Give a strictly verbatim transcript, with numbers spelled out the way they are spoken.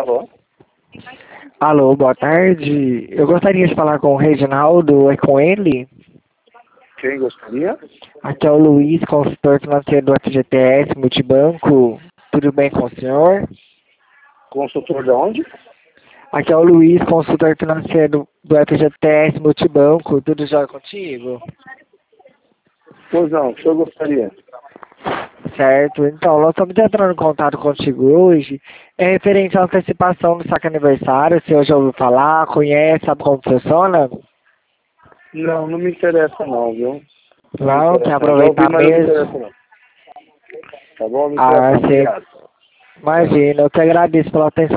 Alô? Alô, boa tarde. Eu gostaria de falar com o Reginaldo. É com ele? Quem gostaria? Aqui é o Luiz, consultor financeiro do F G T S Multibanco. Tudo bem com o senhor? Consultor de onde? Aqui é o Luiz, consultor financeiro do F G T S Multibanco. Tudo já contigo? Pois não, o que o senhor gostaria? Certo. Então, nós estamos entrando em contato contigo hoje. É referente à antecipação do saque aniversário. O senhor já ouviu falar? Conhece? Sabe como funciona? Não, não me interessa não, viu? Não me Não, quer interessa. Eu já ouvi, aproveitar mas não me interessa mesmo? não. Tá bom? Não me Ah, interessa não. você... Obrigado. Imagina, eu que agradeço pela atenção.